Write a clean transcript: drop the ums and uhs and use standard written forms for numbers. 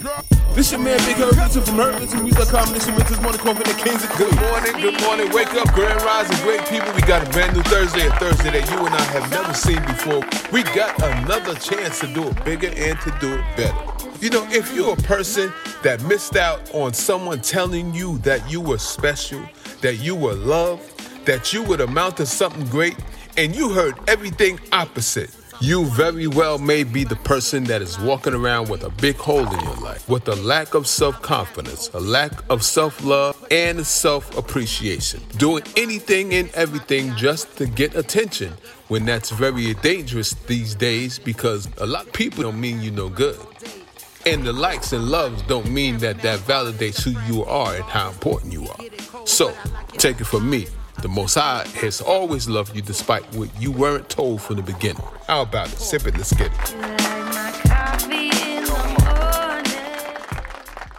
This your man Big Herb from Herb.com. This is Morning Coffee and the Kings of Queens. Good morning. Wake up, grand rising, great people. We got a brand new Thursday, a Thursday that you and I have never seen before. We got another chance to do it bigger and to do it better. You know, if you're a person that missed out on someone telling you that you were special, that you were loved, that you would amount to something great, and you heard everything opposite, you very well may be the person that is walking around with a big hole in your life, with a lack of self-confidence, a lack of self-love, and self-appreciation. Doing anything and everything just to get attention, when that's very dangerous these days, because a lot of people don't mean you no good. And the likes and loves don't mean that validates who you are and how important you are. So, take it from me. The Most High has always loved you despite what you weren't told from the beginning. How about it? Sip it, let's get it.